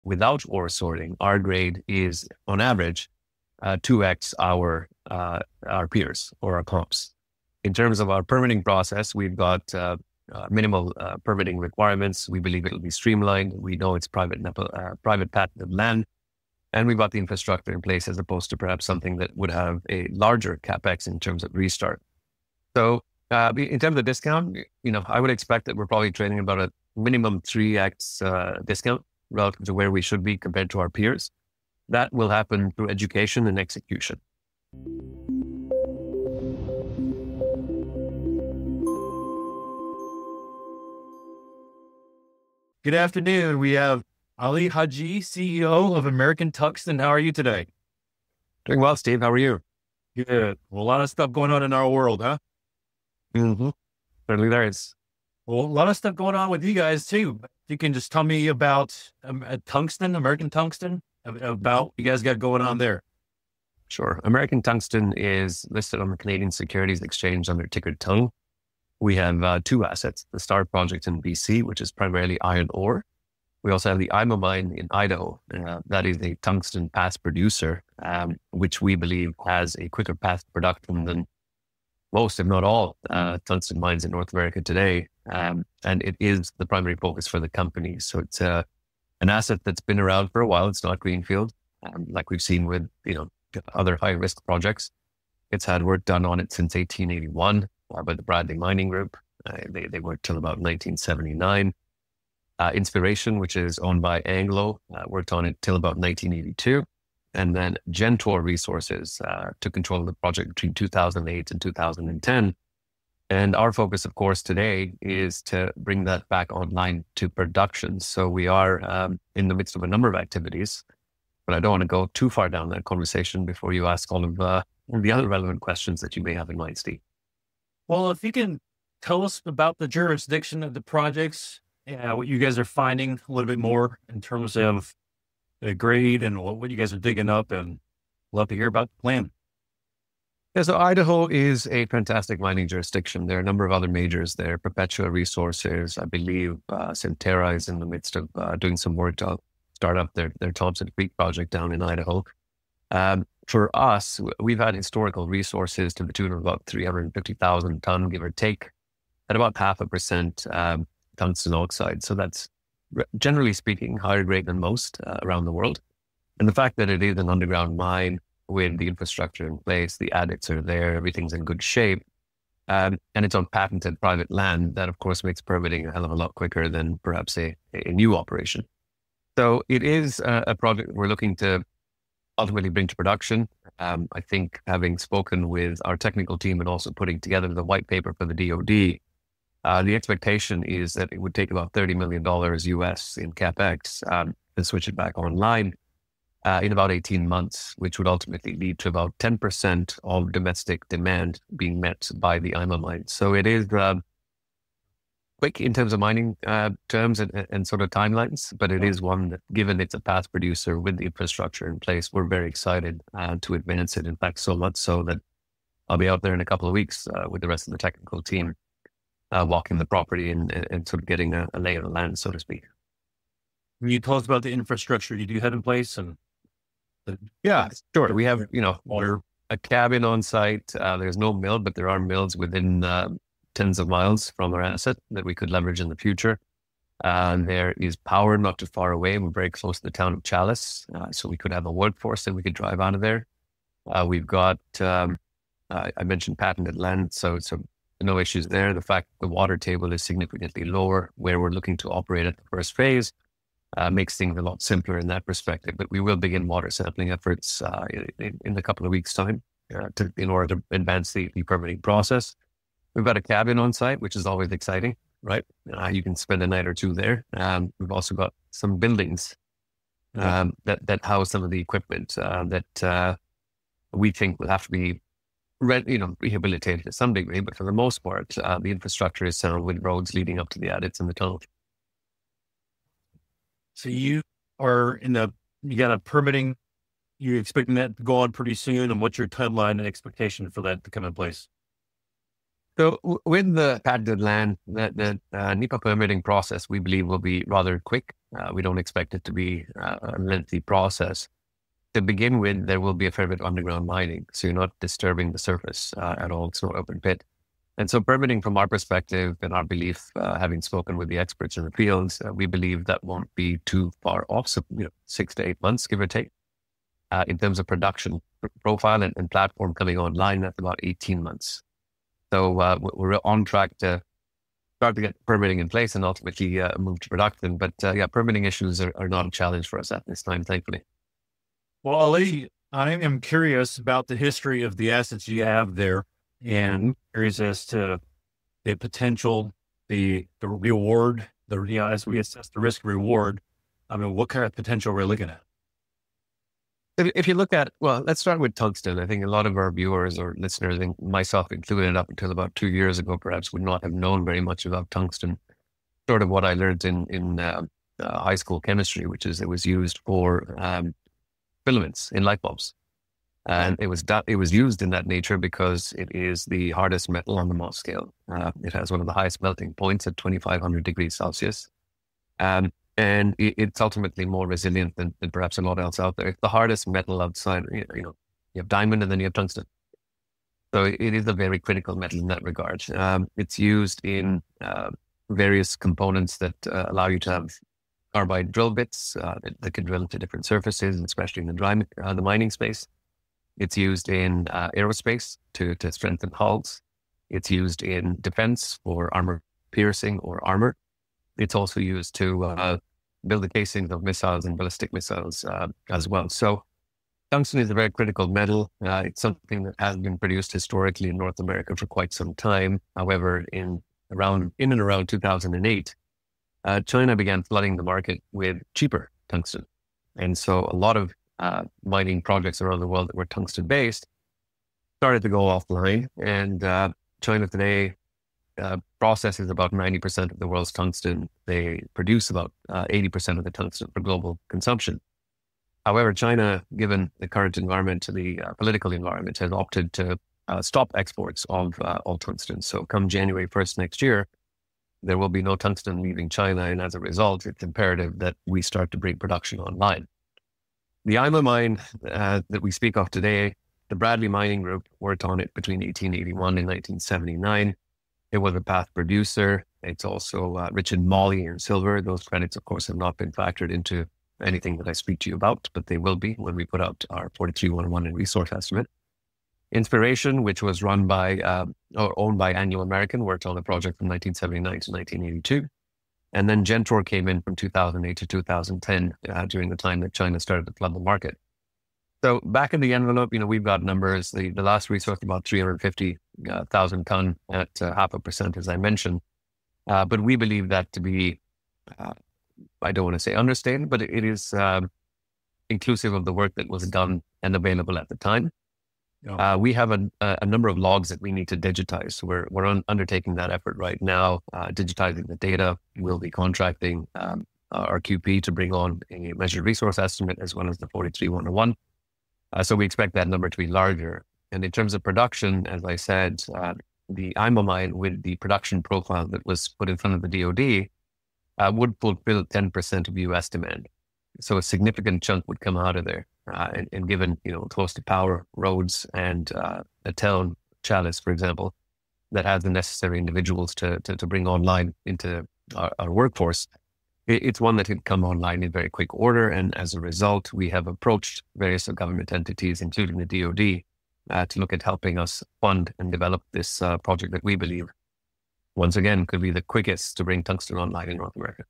without ore sorting, our grade is on average 2x our peers or our comps. In terms of our permitting process, we've got minimal permitting requirements. We believe it'll be streamlined. We know it's private patented land, and we've got the infrastructure in place as opposed to perhaps something that would have a larger capex in terms of restart. So in terms of discount, I would expect that we're probably trading about a minimum 3x discount relative to where we should be compared to our peers. That will happen through education and execution. Good afternoon. We have Ali Haji, CEO of American Tungsten. How are you today? Doing well, Steve. How are you? Good. Well, a lot of stuff going on in our world, huh? Mm-hmm. Certainly there is. Well, a lot of stuff going on with you guys too. If you can just tell me about Tungsten, American Tungsten, about what you guys got going on there. Sure. American Tungsten is listed on the Canadian Securities Exchange under ticker TUNG. We have two assets, the Star Project in BC, which is primarily iron ore. We also have the IMA mine in Idaho. That is a tungsten past producer, which we believe has a quicker path to production than most, if not all, tungsten mines in North America today. And it is the primary focus for the company. So it's an asset that's been around for a while. It's not greenfield, like we've seen with other high risk projects. It's had work done on it since 1881 by the Bradley Mining Group. They worked till about 1979. Inspiration, which is owned by Anglo, worked on it till about 1982. And then Gentor Resources took control of the project between 2008 and 2010. And our focus, of course, today is to bring that back online to production. So we are in the midst of a number of activities, but I don't want to go too far down that conversation before you ask all of the other relevant questions that you may have in mind, Steve. Well, if you can tell us about the jurisdiction of the projects, what you guys are finding a little bit more in terms of the grade and what you guys are digging up, and love to hear about the plan. Yeah, so Idaho is a fantastic mining jurisdiction. There are a number of other majors there. Perpetua Resources, I believe Centerra is in the midst of doing some work to start up their Thompson Creek project down in Idaho. For us, we've had historical resources to the tune of about 350,000 ton, give or take, at about 0.5% tungsten oxide. So that's, generally speaking, higher grade than most around the world. And the fact that it is an underground mine with the infrastructure in place, the adits are there, everything's in good shape, and it's on patented private land, that of course makes permitting a hell of a lot quicker than perhaps a new operation. So it is a project we're looking to ultimately bring to production. I think having spoken with our technical team and also putting together the white paper for the DoD, the expectation is that it would take about $30 million US in CapEx to switch it back online in about 18 months, which would ultimately lead to about 10% of domestic demand being met by the IMA mine. So it is quick in terms of mining terms and sort of timelines, but it is one that, given it's a past producer with the infrastructure in place, we're very excited to advance it. In fact, so much so that I'll be out there in a couple of weeks with the rest of the technical team, walking the property and sort of getting a lay of the land, so to speak. Can you tell us about the infrastructure you do have in place? Yeah, sure. We have, water, a cabin on site. There's no mill, but there are mills within tens of miles from our asset that we could leverage in the future. There is power not too far away. We're very close to the town of Chalice, so we could have a workforce that we could drive out of there. We've got, I mentioned patented land, so no issues there. The fact the water table is significantly lower where we're looking to operate at the first phase makes things a lot simpler in that perspective. But we will begin water sampling efforts in a couple of weeks' time in order to advance the permitting process. We've got a cabin on site, which is always exciting, right? You can spend a night or two there. We've also got some buildings that house some of the equipment that we think will have to be rehabilitated to some degree, but for the most part, the infrastructure is sound with roads leading up to the adits and the tunnel. So you are you got a permitting, you're expecting that to go on pretty soon, and what's your timeline and expectation for that to come in place? So with the patented land, the NEPA permitting process, we believe will be rather quick. We don't expect it to be a lengthy process. To begin with, there will be a fair bit of underground mining, so you're not disturbing the surface at all. It's not open pit. And so permitting from our perspective and our belief, having spoken with the experts in the fields, we believe that won't be too far off. So, 6 to 8 months, give or take. In terms of production profile and platform coming online, that's about 18 months. So we're on track to start to get permitting in place and ultimately move to production. But permitting issues are not a challenge for us at this time, thankfully. Well, Ali, I am curious about the history of the assets you have there, and curious as to the potential, the reward, as we assess the risk reward. I mean, what kind of potential we're looking at? If you look at, let's start with tungsten. I think a lot of our viewers or listeners, and myself included up until about 2 years ago, perhaps would not have known very much about tungsten. Sort of what I learned in high school chemistry, which is it was used for filaments in light bulbs. And it was used in that nature because it is the hardest metal on the Mohs scale. It has one of the highest melting points at 2,500 degrees Celsius. And it's ultimately more resilient than perhaps a lot else out there. It's the hardest metal outside. You have diamond and then you have tungsten. So it is a very critical metal in that regard. It's used in various components that allow you to have carbide drill bits that can drill into different surfaces, especially in the mining space. It's used in aerospace to strengthen hulls. It's used in defense for armor piercing or armor. It's also used to build the casings of missiles and ballistic missiles as well. So tungsten is a very critical metal. It's something that has been produced historically in North America for quite some time. However, in and around 2008, China began flooding the market with cheaper tungsten. And so a lot of mining projects around the world that were tungsten based started to go offline. And China today processes about 90% of the world's tungsten. They produce about 80% of the tungsten for global consumption. However, China, given the current environment, the political environment, has opted to stop exports of all tungsten. So come January 1st next year, there will be no tungsten leaving China. And as a result, it's imperative that we start to bring production online. The IMA mine that we speak of today, the Bradley Mining Group worked on it between 1881 and 1979. It was a past producer. It's also rich in moly and silver. Those credits, of course, have not been factored into anything that I speak to you about, but they will be when we put out our 43-101 and resource estimate. Inspiration, which was run by or owned by Anglo American, worked on the project from 1979 to 1982. And then Gentor came in from 2008 to 2010 during the time that China started to flood the market. So back in the envelope, we've got numbers. The last resource about 350,000 ton at 0.5%, as I mentioned. But we believe that to be, I don't want to say understated, but it is inclusive of the work that was done and available at the time. We have a number of logs that we need to digitize. So we're undertaking that effort right now, digitizing the data. We'll be contracting our QP to bring on a measured resource estimate as well as the 43-101. So we expect that number to be larger. And in terms of production, as I said, the IMA mine with the production profile that was put in front of the DoD would fulfill 10% of US demand. So a significant chunk would come out of there. And given, close to power, roads, and a town, Chalice, for example, that has the necessary individuals to bring online into our workforce, it's one that can come online in very quick order. And as a result, we have approached various government entities, including the DoD, to look at helping us fund and develop this project that we believe, once again, could be the quickest to bring tungsten online in North America.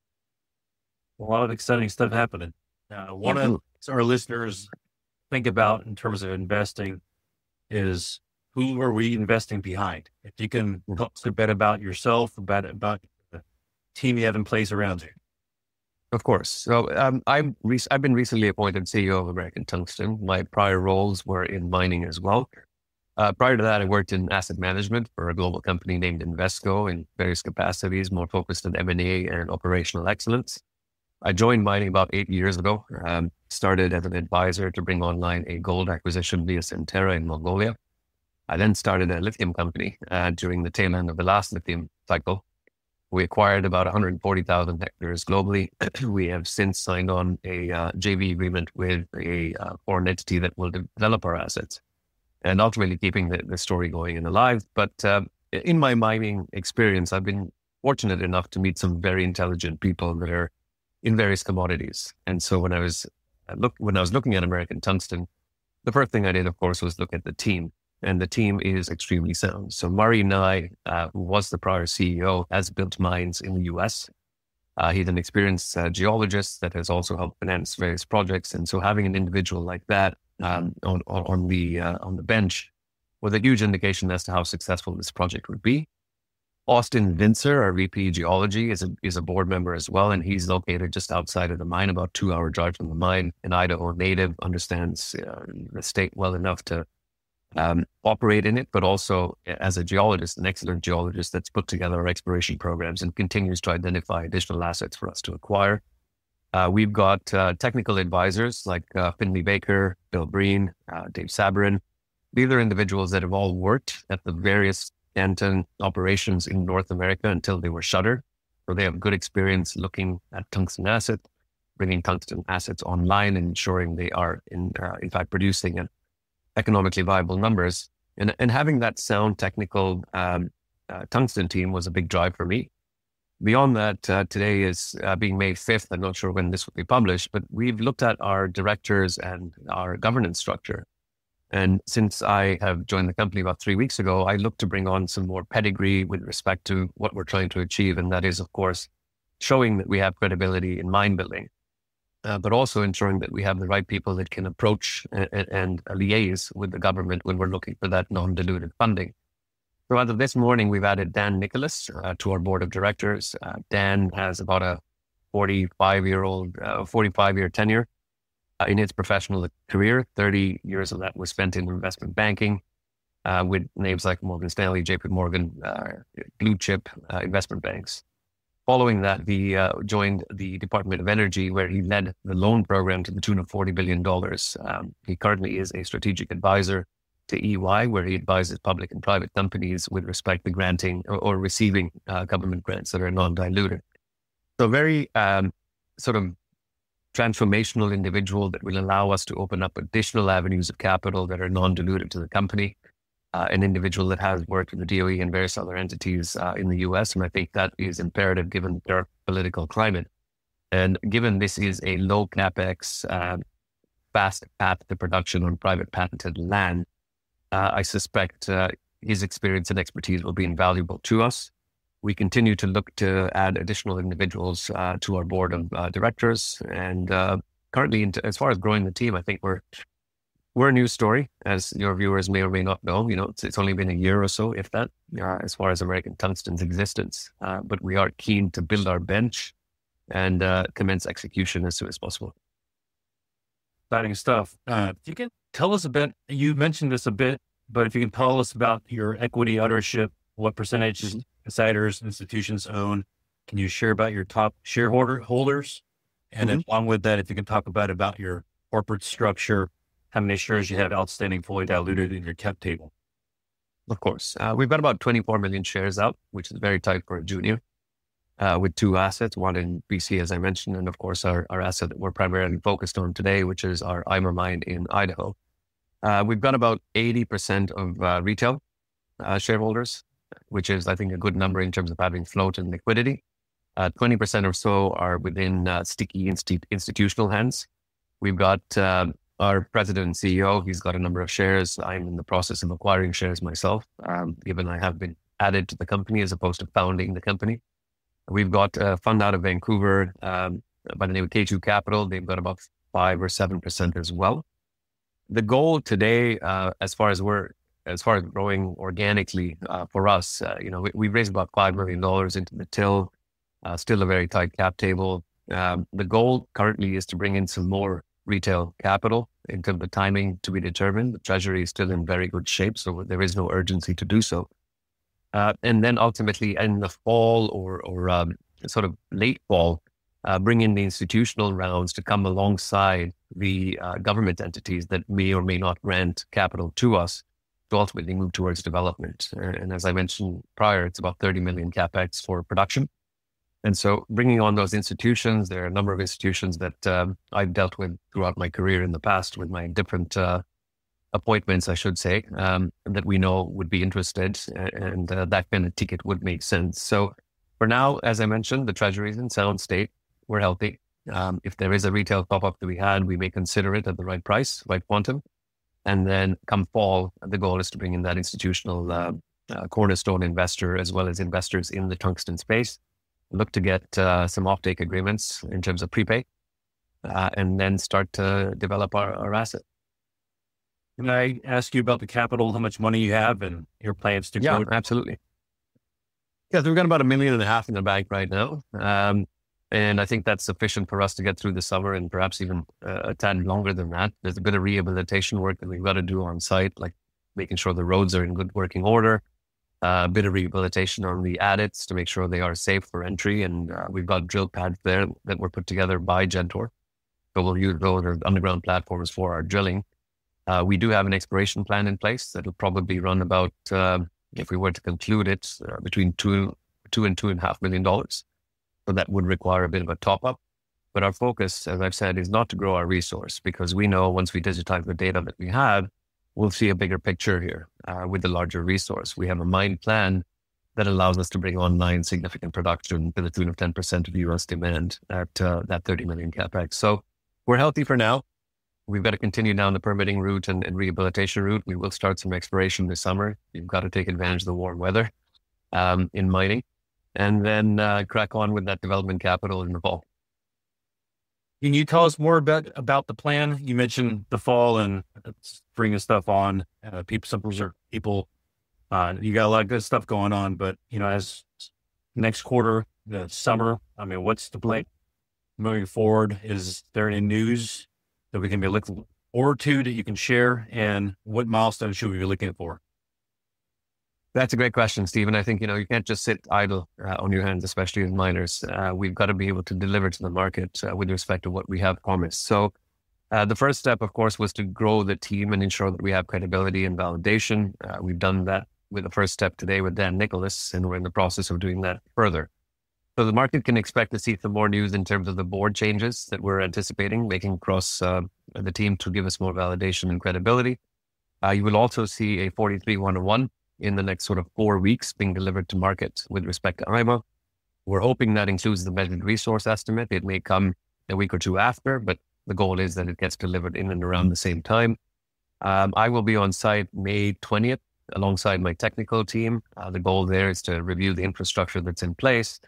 A lot of exciting stuff happening. One of our listeners think about in terms of investing is, who are we investing behind? If you can talk a bit about yourself, about the team you have in place around you. Of course. So I've been recently appointed CEO of American Tungsten. My prior roles were in mining as well. Prior to that, I worked in asset management for a global company named Invesco in various capacities, more focused on M&A and operational excellence. I joined mining about 8 years ago, started as an advisor to bring online a gold acquisition via Centerra in Mongolia. I then started a lithium company during the tail end of the last lithium cycle. We acquired about 140,000 hectares globally. We have since signed on a JV agreement with a foreign entity that will develop our assets and ultimately keeping the story going and alive. But in my mining experience, I've been fortunate enough to meet some very intelligent people that are in various commodities. And so when I was looking at American Tungsten, the first thing I did, of course, was look at the team. And the team is extremely sound. So Murray Nye, who was the prior CEO, has built mines in the US. He's an experienced geologist that has also helped finance various projects. And so having an individual like that on the bench was a huge indication as to how successful this project would be. Austin Vincer, our VP Geology, is a board member as well, and he's located just outside of the mine, about 2-hour drive from the mine. An Idaho native, understands the state well enough to operate in it, but also as a geologist, an excellent geologist that's put together our exploration programs and continues to identify additional assets for us to acquire. We've got technical advisors like Finley Baker, Bill Breen, Dave Sabrin. These are individuals that have all worked at the various Canton operations in North America until they were shuttered. So they have good experience looking at tungsten assets, bringing tungsten assets online and ensuring they are in fact producing at economically viable numbers. And having that sound technical tungsten team was a big drive for me. Beyond that, today is being May 5th. I'm not sure when this will be published, but we've looked at our directors and our governance structure. And since I have joined the company about 3 weeks ago, I look to bring on some more pedigree with respect to what we're trying to achieve. And that is, of course, showing that we have credibility in mine building, but also ensuring that we have the right people that can approach and liaise with the government when we're looking for that non-dilutive funding. So as of this morning, we've added Dan Nicholas to our board of directors. Dan has about a 45-year tenure in his professional career. 30 years of that was spent in investment banking with names like Morgan Stanley, JP Morgan, blue chip investment banks. Following that, he joined the Department of Energy, where he led the loan program to the tune of $40 billion. He currently is a strategic advisor to EY, where he advises public and private companies with respect to granting or receiving government grants that are non-dilutive. So very sort of transformational individual that will allow us to open up additional avenues of capital that are non-dilutive to the company. An individual that has worked with the DOE and various other entities in the US. And I think that is imperative given their political climate. And given this is a low capex, fast path to production on private patented land, I suspect his experience and expertise will be invaluable to us. We continue to look to add additional individuals to our board of directors. And currently, as far as growing the team, I think we're a news story, as your viewers may or may not know. It's only been a year or so, if that, as far as American Tungsten's existence. But we are keen to build our bench and commence execution as soon as possible. Exciting stuff. If you can tell us a bit, you mentioned this a bit, but if you can tell us about your equity ownership, what percentage insiders, institutions own, can you share about your top shareholders? And then along with that, if you can talk about your corporate structure, how many shares you have outstanding, fully diluted in your cap table? Of course. We've got about 24 million shares out, which is very tight for a junior, with 2 assets, one in BC, as I mentioned, and of course, our asset that we're primarily focused on today, which is our Eimer mine in Idaho. We've got about 80% of retail shareholders, which is, I think, a good number in terms of having float and liquidity. 20% or so are within sticky institutional hands. We've got our president and CEO. He's got a number of shares. I'm in the process of acquiring shares myself, given I have been added to the company as opposed to founding the company. We've got a fund out of Vancouver by the name of K2 Capital. They've got about 5 or 7% as well. The goal today, as far as growing organically for us, we've raised about $5 million into the till, still a very tight cap table. The goal currently is to bring in some more retail capital. In terms of timing to be determined, the treasury is still in very good shape, so there is no urgency to do so. And then ultimately in the fall or sort of late fall, bring in the institutional rounds to come alongside the government entities that may or may not grant capital to us to ultimately move towards development. And as I mentioned prior, it's about 30 million capex for production. And so bringing on those institutions, there are a number of institutions that I've dealt with throughout my career in the past with my different appointments, I should say, that we know would be interested, and that kind of ticket would make sense. So for now, as I mentioned, the treasury is in sound state. We're healthy. If there is a retail pop-up to be had, we may consider it at the right price, right quantum. And then come fall, the goal is to bring in that institutional cornerstone investor, as well as investors in the tungsten space. Look to get some offtake agreements in terms of prepay, and then start to develop our asset. Can I ask you about the capital, how much money you have and your plans to grow? Yeah, absolutely. Yeah, so we've got about $1.5 million in the bank right now. And I think that's sufficient for us to get through the summer and perhaps even a tad longer than that. There's a bit of rehabilitation work that we've got to do on site, like making sure the roads are in good working order, a bit of rehabilitation on the adits to make sure they are safe for entry. And we've got drill pads there that were put together by Gentor. So we'll use those as underground platforms for our drilling. We do have an exploration plan in place that'll probably run about, if we were to conclude it, between $2 and $2.5 million. So that would require a bit of a top up. But our focus, as I've said, is not to grow our resource, because we know once we digitize the data that we have, we'll see a bigger picture here with the larger resource. We have a mine plan that allows us to bring online significant production to the tune of 10% of US demand at that 30 million capex. So we're healthy for now. We've got to continue down the permitting route and rehabilitation route. We will start some exploration this summer. You've got to take advantage of the warm weather in mining, and then crack on with that development capital in the fall. Can you tell us more about the plan? You mentioned the fall and bringing stuff on. People, you got a lot of good stuff going on, but as next quarter, the summer, what's the plan moving forward? Is there any news that we can be looking forward to that you can share, and what milestones should we be looking for? That's a great question, Stephen. I think, you can't just sit idle on your hands, especially as miners. We've got to be able to deliver to the market with respect to what we have promised. So the first step, of course, was to grow the team and ensure that we have credibility and validation. We've done that with the first step today with Dan Nicholas, and we're in the process of doing that further. So the market can expect to see some more news in terms of the board changes that we're anticipating, making across the team to give us more validation and credibility. You will also see a 43-101 in the next sort of 4 weeks being delivered to market with respect to IMA. We're hoping that includes the measured resource estimate. It may come a week or two after, but the goal is that it gets delivered in and around the same time. I will be on site May 20th alongside my technical team. The goal there is to review the infrastructure that's in place,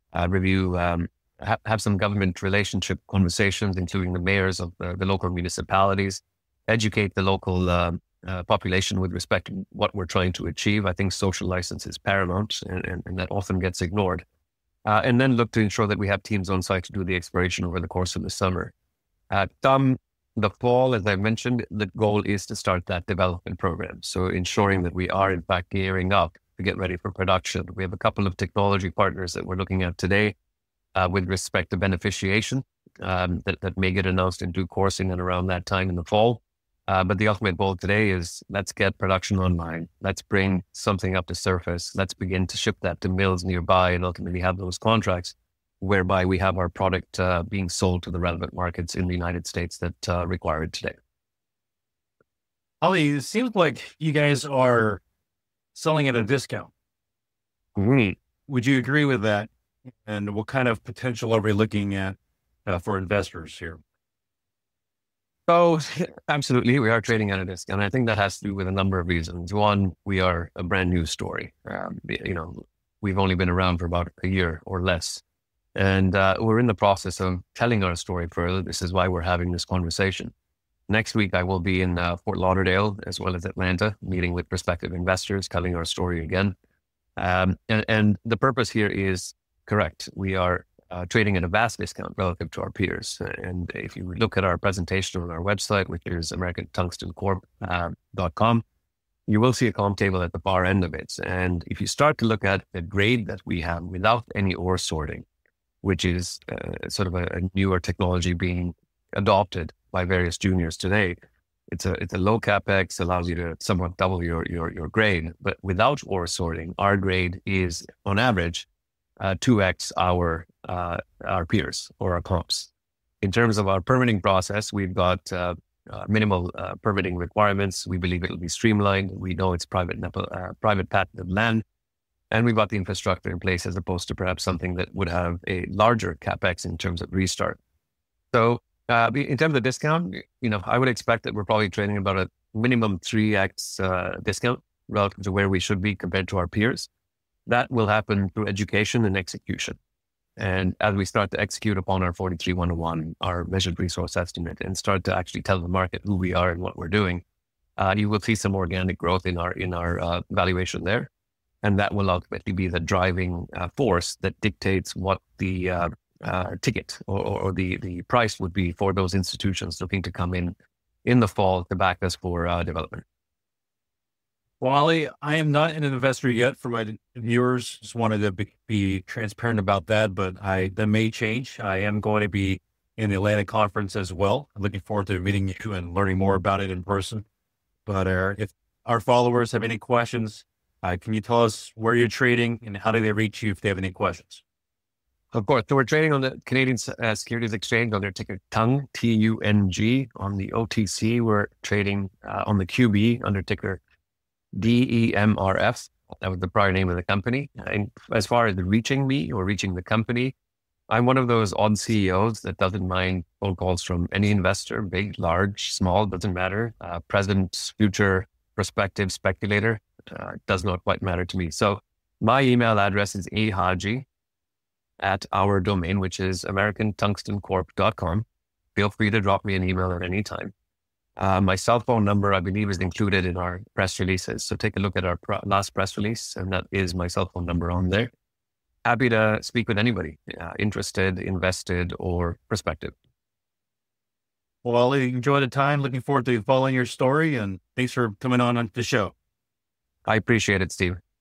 have some government relationship conversations, including the mayors of the local municipalities, educate the local population with respect to what we're trying to achieve. I think social license is paramount, and that often gets ignored. And then look to ensure that we have teams on site to do the exploration over the course of the summer. Come the fall, as I mentioned, the goal is to start that development program. So ensuring that we are in fact gearing up to get ready for production. We have a couple of technology partners that we're looking at today with respect to beneficiation that may get announced in due course in and around that time in the fall. But the ultimate goal today is let's get production online. Let's bring something up to surface. Let's begin to ship that to mills nearby and ultimately have those contracts whereby we have our product being sold to the relevant markets in the United States that require it today. Ali, it seems like you guys are selling at a discount. Mm-hmm. Would you agree with that? And what kind of potential are we looking at for investors here? So absolutely, we are trading at a discount. I think that has to do with a number of reasons. One, we are a brand new story. We've only been around for about a year or less. And we're in the process of telling our story further. This is why we're having this conversation. Next week, I will be in Fort Lauderdale as well as Atlanta, meeting with prospective investors, telling our story again. And the purpose here is correct. We are trading at a vast discount relative to our peers. And if you look at our presentation on our website, which is americantungstencorp.com, you will see a comp table at the far end of it. And if you start to look at the grade that we have without any ore sorting, which is sort of a newer technology being adopted by various juniors today, it's a low capex, allows you to somewhat double your grade. But without ore sorting, our grade is on average 2x our peers or our comps. In terms of our permitting process, we've got minimal permitting requirements. We believe it'll be streamlined. We know it's private patented land, and we've got the infrastructure in place as opposed to perhaps something that would have a larger capex in terms of restart. So in terms of discount, I would expect that we're probably trading about a minimum 3x discount relative to where we should be compared to our peers. That will happen through education and execution. And as we start to execute upon our 43-101, our measured resource estimate, and start to actually tell the market who we are and what we're doing, you will see some organic growth in our valuation there. And that will ultimately be the driving force that dictates what the ticket or the price would be for those institutions looking to come in the fall to back us for development. Well, Ali, I am not an investor yet for my viewers. Just wanted to be transparent about that, but that may change. I am going to be in the Atlanta conference as well. I'm looking forward to meeting you and learning more about it in person. But if our followers have any questions, can you tell us where you're trading and how do they reach you if they have any questions? Of course. So we're trading on the Canadian Securities Exchange on their ticker TUNG, TUNG. On the OTC, we're trading on the QB under ticker DEMRF. That was the prior name of the company. And as far as reaching me or reaching the company, I'm one of those odd CEOs that doesn't mind phone calls from any investor, big, large, small, doesn't matter. Present, future, prospective, speculator, does not quite matter to me. So my email address is ahaji at our domain, which is americantungstencorp.com. Feel free to drop me an email at any time. My cell phone number, I believe, is included in our press releases. So take a look at our last press release, and that is my cell phone number on there. Happy to speak with anybody interested, invested, or prospective. Well, Ali, enjoy the time. Looking forward to following your story, and thanks for coming on the show. I appreciate it, Steve.